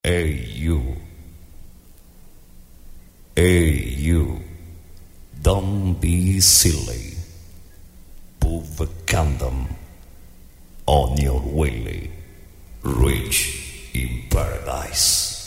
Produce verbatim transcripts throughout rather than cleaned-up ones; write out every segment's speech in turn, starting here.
Hey you, hey you, don't be silly. Put the condom on your willy. Rich in paradise.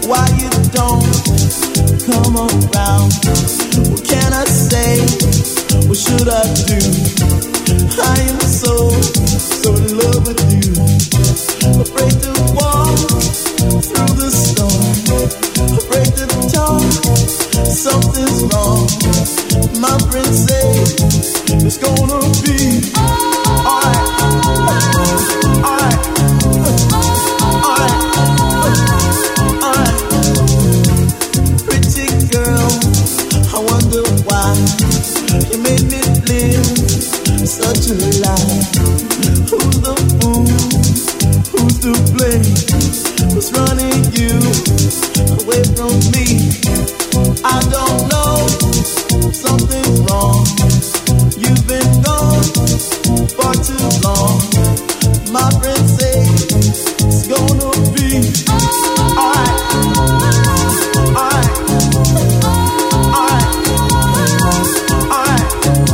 why you don't come around. What can I say? What should I do? I am so, so in love with you. Afraid to walk through the storm, afraid to talk, something's wrong. My friends say it's gonna be alright, alright, alright, alright. Pretty girl, I wonder why you made me live such a lie. Who's the fool? Who's to blame? Who's running you away from me? I don't know. Something's wrong. You've been gone for too long. My friends say it's gonna be alright, alright, alright, alright.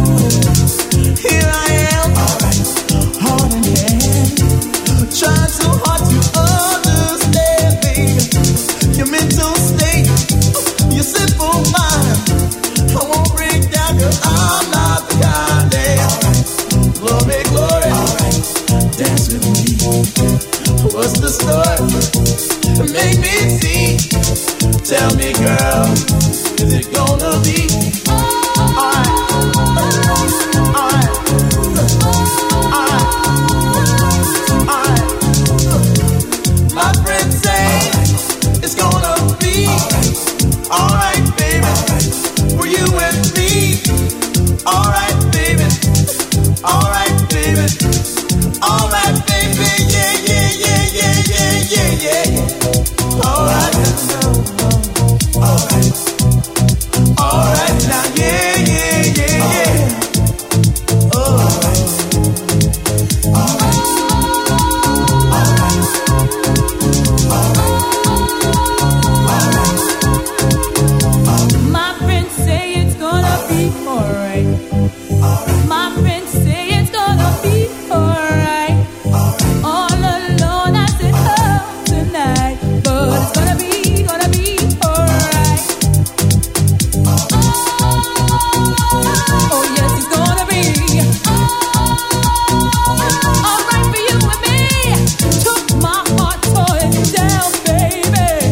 Here I am, heart in hand, trying so hard to understand, baby, your mental state, your simple mind. I won't break down 'cause I'm not the kind that glory, glory, dance with me. What's the story? Make me see. Tell me, girl, is it gonna be alright? Alright, alright, alright. My friends say it's gonna be alright, baby, for you and me. Alright, baby, alright, baby, alright, baby, yeah, yeah, yeah, yeah, yeah, yeah, yeah. Alright, alright, alright, now, yeah, yeah, yeah, yeah. Oh, alright, alright, alright. My friends say it's gonna be alright. My friends say it's gonna be alright. All alone I sit home tonight, but it's gonna be, gonna be alright. Oh yes, it's gonna be alright for you and me. Took my heart, tore it down, baby.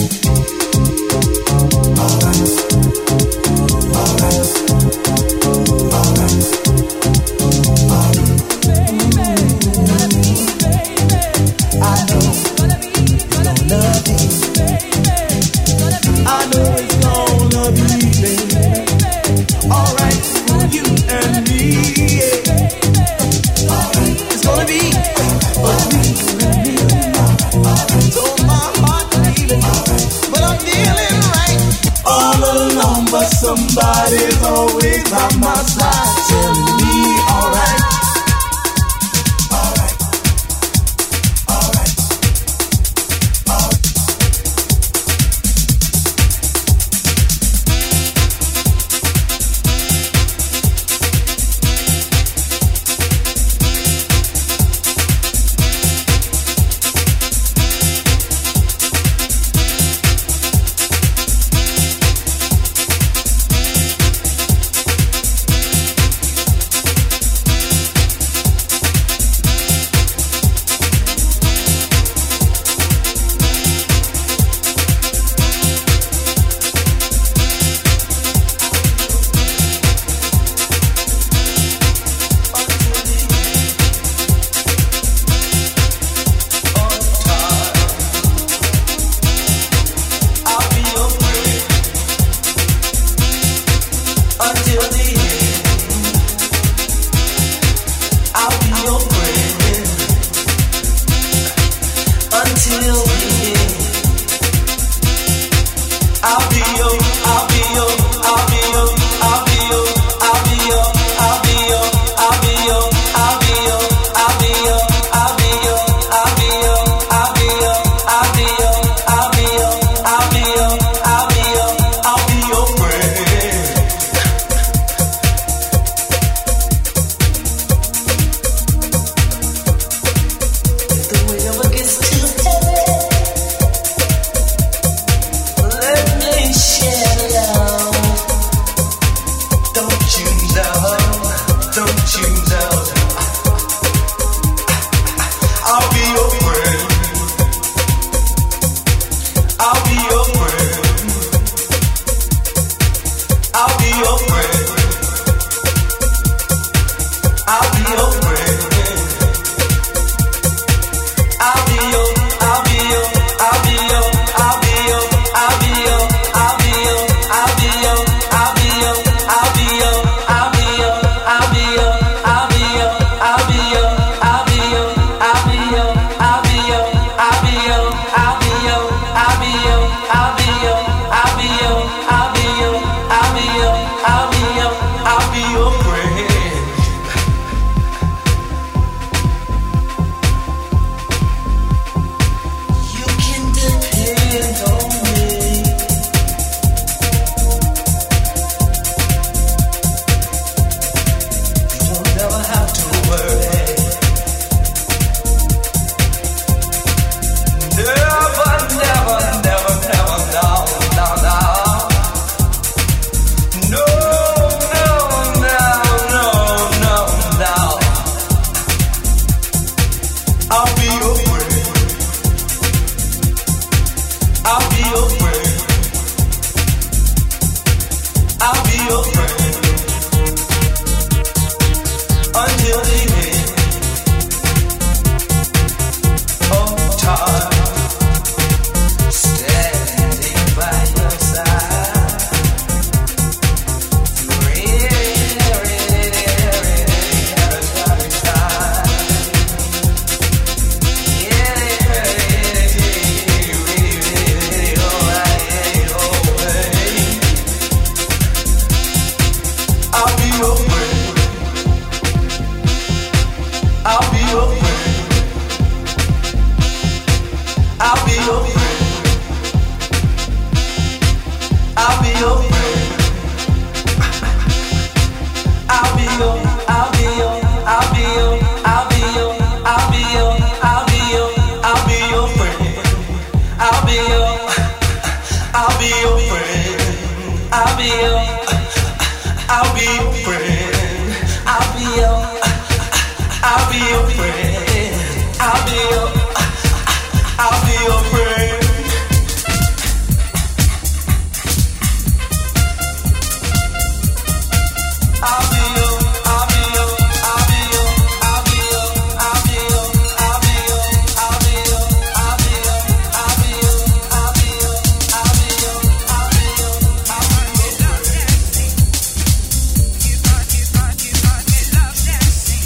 I know it's gonna be, baby, alright for you and me, yeah. It's gonna be for you and me. So my heart beating, but I'm feeling right. All alone, but somebody's always by my side, telling me alright. I'll be your friend. I'll be your, I'll be your friend. I'll be your, I'll be your friend. I'll be your, I'll be your, I'll be your, I'll be your, I'll be your, I'll be your, I'll be your, I'll be your, I'll be your, I'll be your, I'll be your, I'll be your, I'll be your. You got, you got, you got me love dancing.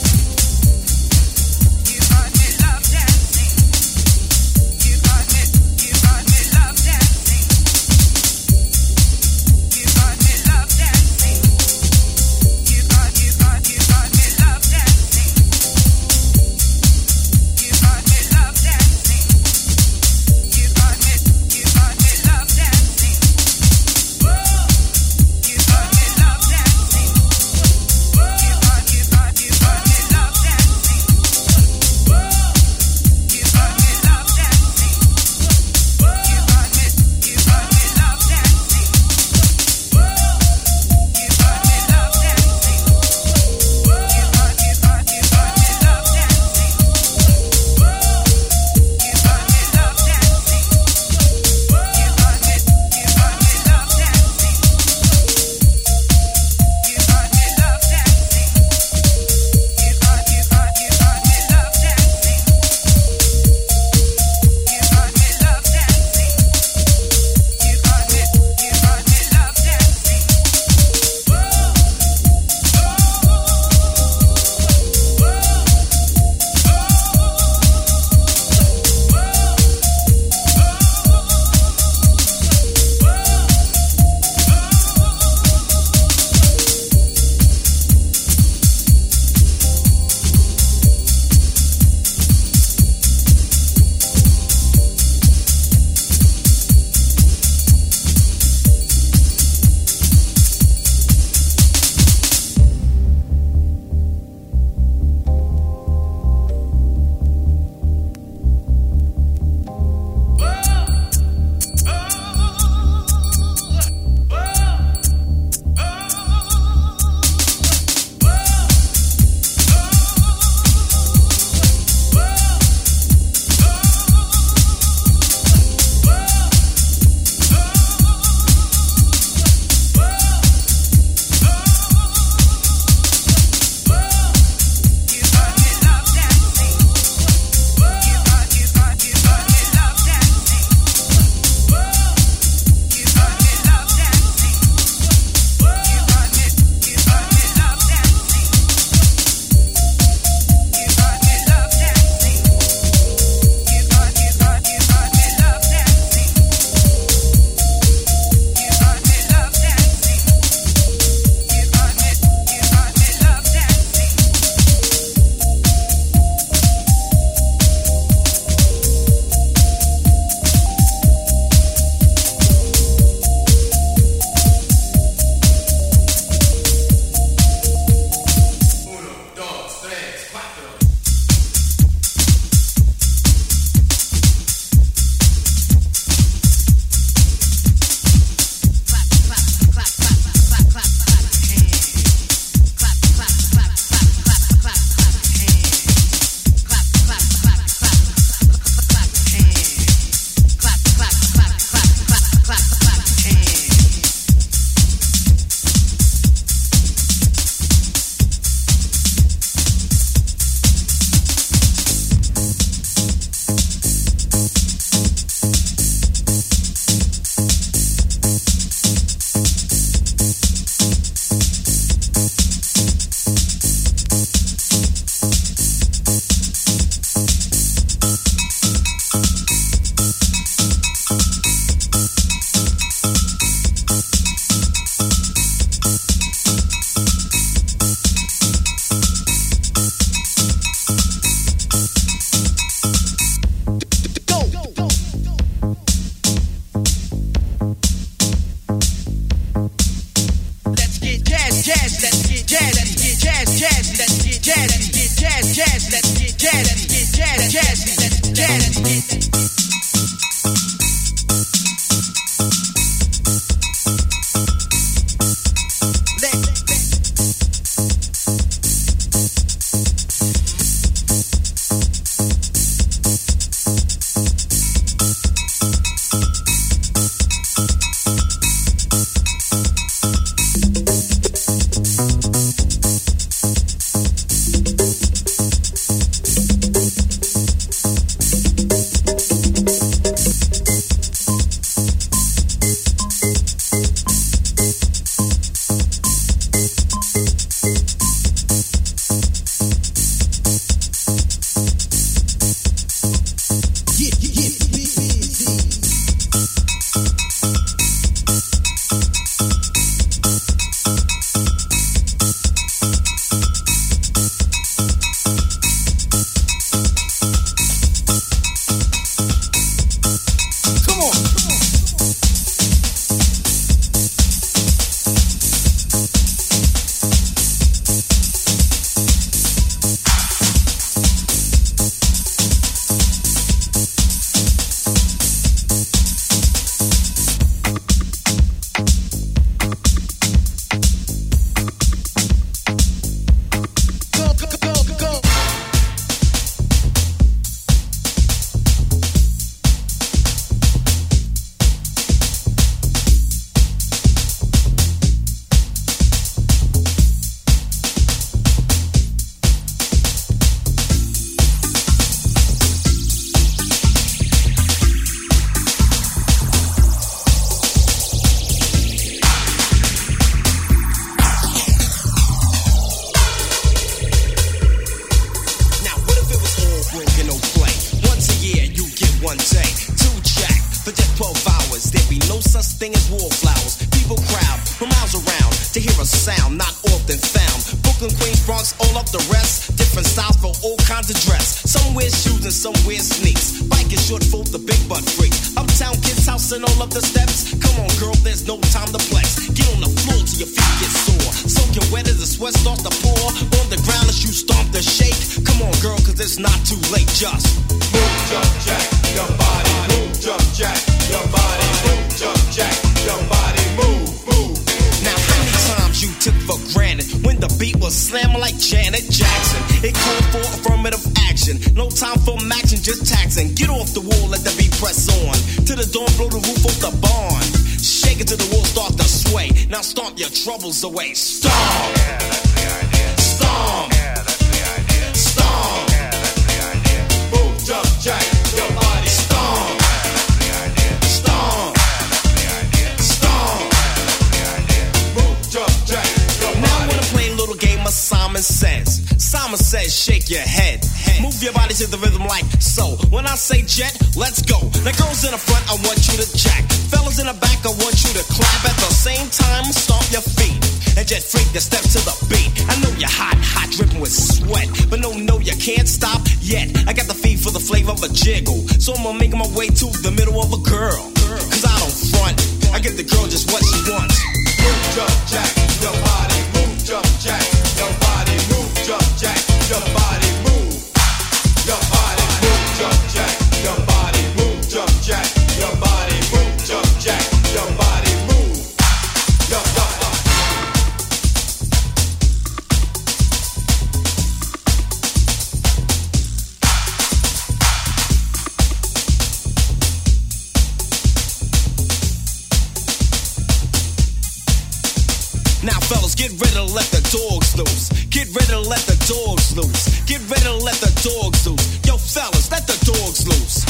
You got me love dancing. You got me, you got me love dancing. You got me love dancing. You got, you got, you got me love dancing. You got me love dancing. You got me, you got me love dancing. Whoa. You got me love dancing. Whoa. You got, you got, you got me love dancing. Whoa. You got me love dancing. Whoa. You got me, you got me love dancing. Whoa. You got me love dancing. Whoa. You got, you got, you got me love dancing. Whoa. You got me love dancing. Whoa. You got me, you got me love dancing. You got me love dancing. You got, you got, you got me love dancing. You got me love dancing. You got me, you got me love dancing. Whoa. Let one day. Two jack for just twelve hours. There be no such thing as wallflowers. People crowd from miles around to hear a sound not often found. Brooklyn, Queens, Bronx, all of the rest. Different styles for all kinds of dress. Some wear shoes and some wear sneaks. Bike is short for the big butt freaks. Uptown kids house and all of the steps. Come on, girl, there's no time to flex. Get on the floor till your feet get sore. Soaking wet as the sweat starts to pour. On the ground as you stomp the shake. Come on, girl, cause it's not too late. Just move, jump, jack, your body. Move, jump, jack, your body. Move, jump, jack, your body. Move, move. Now, how many times you took for granted when the beat was slamming like Janet Jackson? It called for affirmative action. No time for action, just taxing. Get off the wall, let the beat press on. To the dawn, blow the roof off the barn. Shake it till the wall start to sway. Now stomp your troubles away. Stomp! Yeah, that's the idea. Stomp! Yeah, that's the idea. Stomp! Yeah, that's the idea. Move, jump, jack, your body. Stomp! Yeah, that's the idea. Stomp! Yeah, that's the idea. Stomp! Yeah, that's the idea. Move, jump, jack, your body. Now I wanna play a little game of Simon Says. Simon Says, shake your head. Move your body to the rhythm like so. When I say jet, let's go. Now girls in the front, I want you to jack. Fellas in the back, I want you to clap. At the same time, stomp your feet. And just freak the step to the beat. I know you're hot, hot, dripping with sweat. But no, no, you can't stop yet. I got the feed for the flavor of a jiggle. So I'm gonna make my way to the middle of a girl. Cause I don't front. I give the girl just what she wants. Move, jump, jack, your body. Move, jump, jack, your body. Move, jump, jack, your body. Move, your body. Move, jump, jack, your body. Move, jump, jack, your body. Move, jump, jack, your body. Move, your body. Now fellas, get ready to let the dogs loose. Get ready to let the dogs loose. Get ready to let the dogs loose. Yo fellas, let the dogs loose.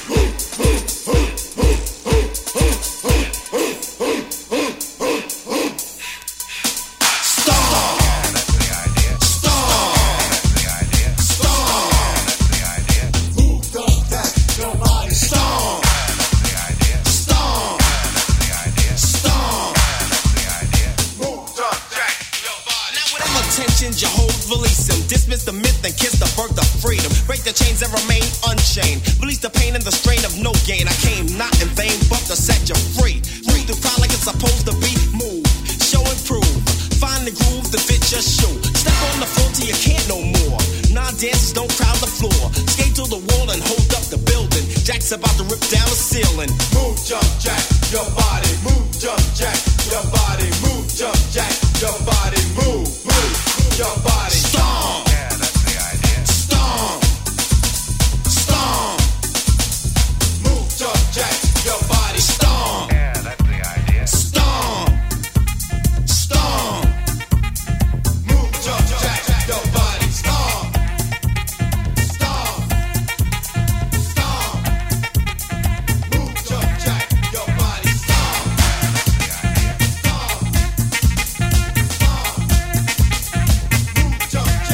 You hold, release him. Dismiss the myth and kiss the birth of freedom. Break the chains that remain unchained. Release the pain and the strain of no gain. I came not in vain, but to set you free. Move the crowd like it's supposed to be. Move, show and prove. Find the groove to fit your shoe. Step on the floor till you can't no more. Non-dancers don't crowd the floor. Skate to the wall and hold up the building. Jack's about to rip down the ceiling. Move, jump, jack, your body. Move, jump, jack, your body. Move, jump, jack, your body. Move, move. Your body. Stomp. Yeah, that's the idea. Stomp. Stomp. Move, jump, jack, your body. Stomp. Yeah, that's the idea. Stomp. Stomp. Move, jump, jack, your body. Stomp. Stomp. Stomp. Move, jump, jack, your body. Stomp. That's the idea. Stomp. Stomp. Move, jump, jack.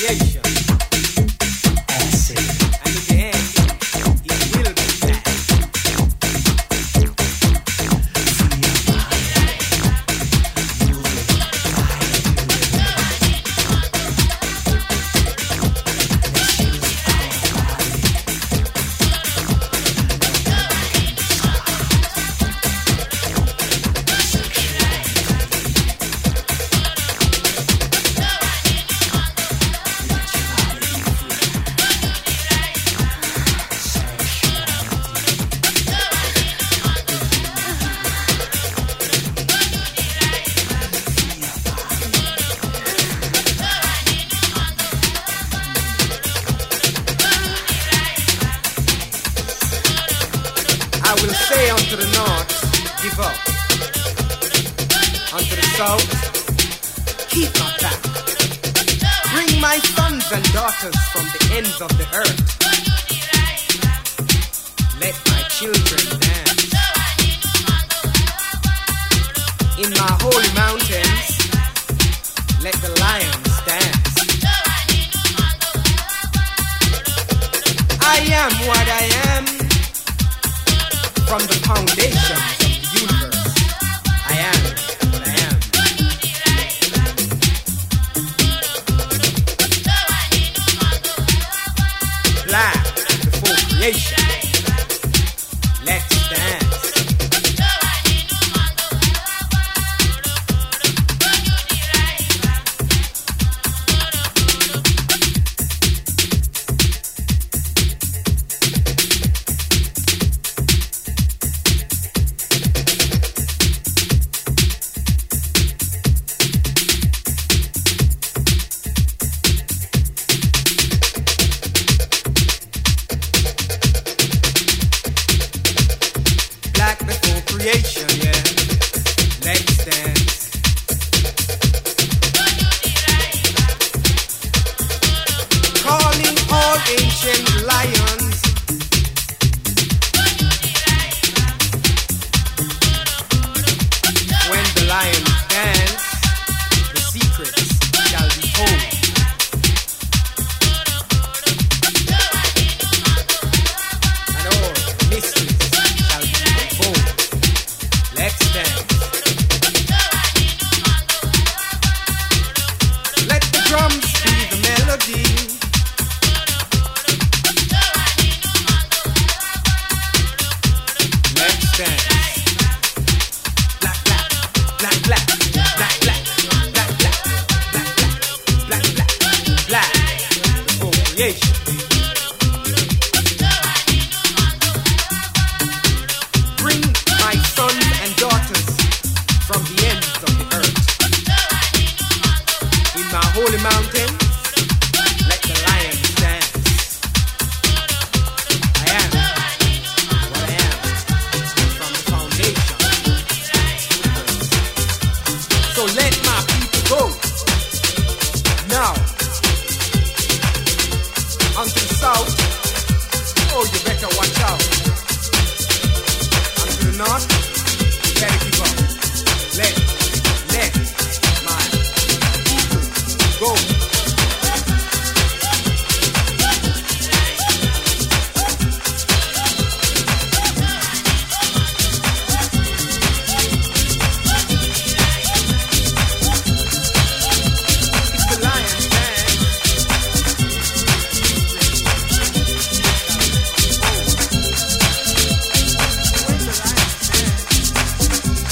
creation. Acid. And in the end, it will be that. I will say unto the north, give up. Unto the south, keep not back. Bring my sons and daughters from the ends of the earth. Let my children dance. In my holy mountains, let the lions dance. I am what I am. From the foundations of the universe, I am what I am. Black before creation. Let's dance. Creation, yeah. Let's dance. Calling all ancient lions. When the lions dance, the secrets shall be told. And all mysteries shall be unfolded. Let's dance. Let the drums be the melody. Let's dance. Black, black, black, black, black, black, black, black, black, black, black, black, before creation. Bring my sons and daughters from the ends of the earth. In my holy mountain, let the lions dance. I am what I am from the foundation. So let my people go now. Unto the south, oh, you better watch out. Unto the north, you better keep up. Let, let my people go. It's the lion's dance. Where's the lion's dance?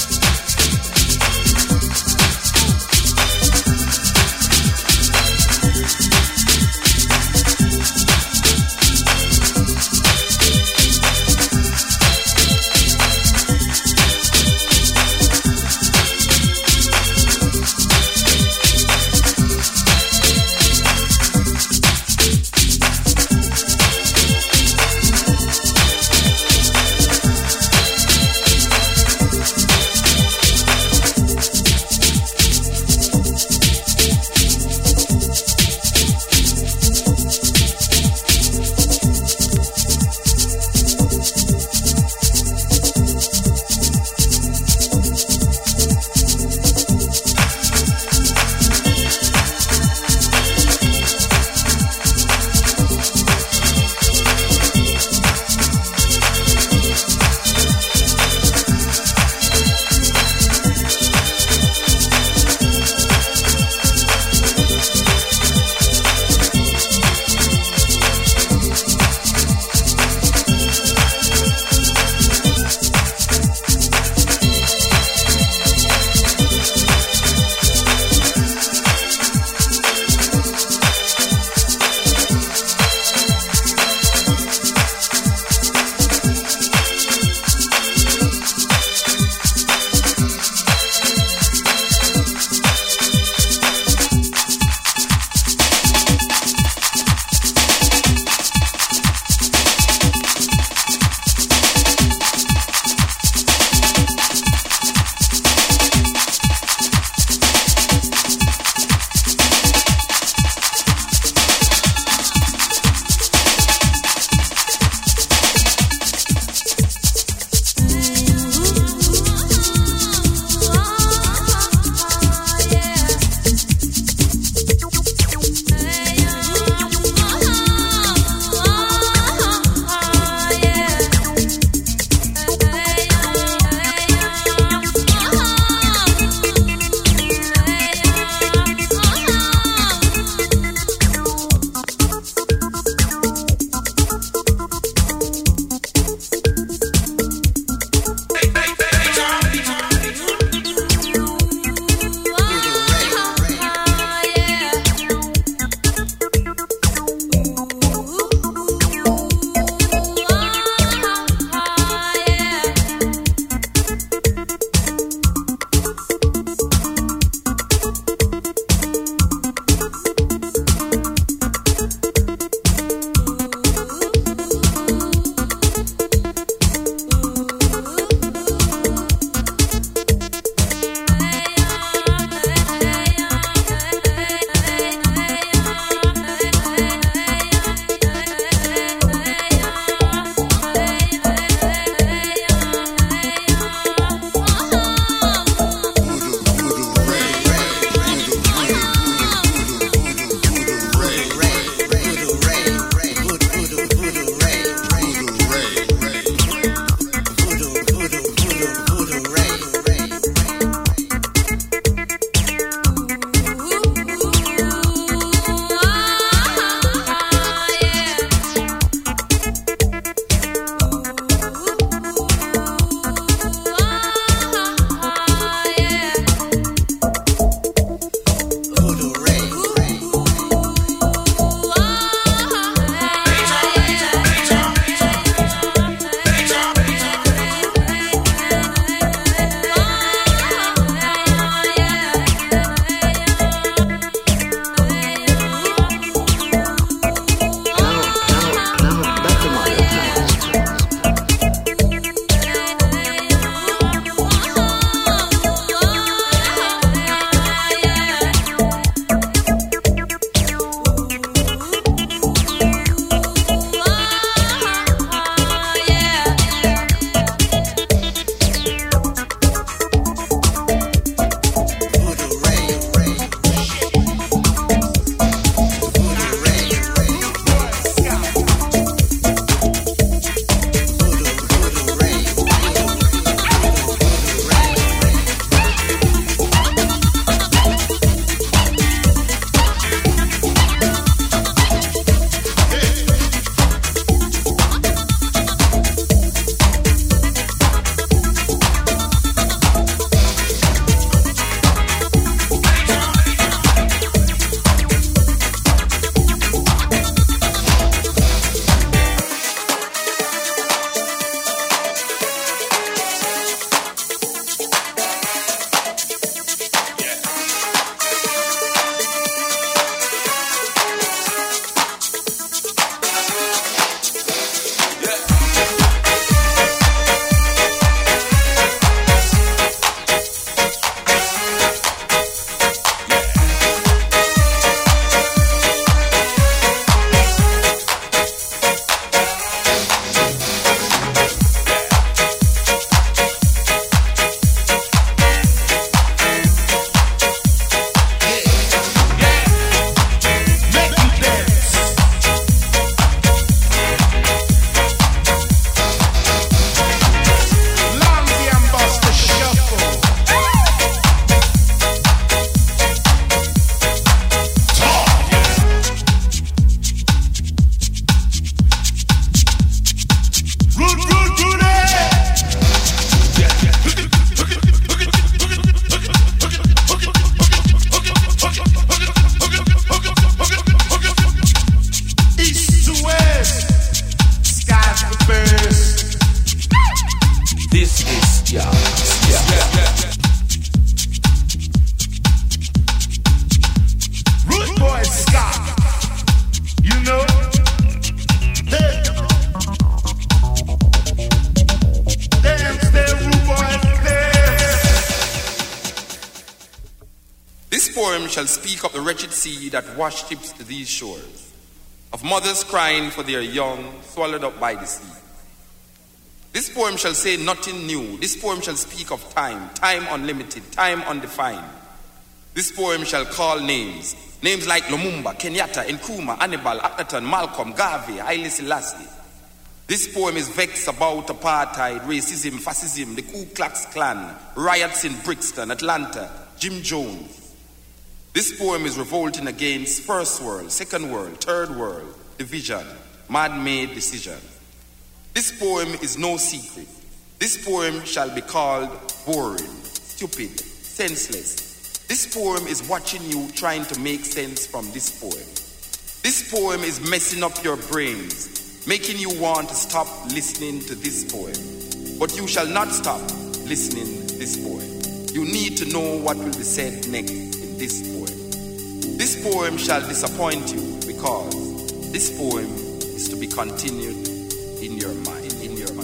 shall speak of the wretched sea that worships these shores, of mothers crying for their young, swallowed up by the sea. This poem shall say nothing new. This poem shall speak of time, time unlimited, time undefined. This poem shall call names, names like Lumumba, Kenyatta, Nkrumah, Hannibal, Akhenaton, Malcolm, Garvey, Haile Selassie. This poem is vexed about apartheid, racism, fascism, the Ku Klux Klan, riots in Brixton, Atlanta, Jim Jones. This poem is revolting against first world, second world, third world, division, man-made decision. This poem is no secret. This poem shall be called boring, stupid, senseless. This poem is watching you trying to make sense from this poem. This poem is messing up your brains, making you want to stop listening to this poem. But you shall not stop listening to this poem. You need to know what will be said next in this poem. This poem shall disappoint you because this poem is to be continued in your mind, in your mind.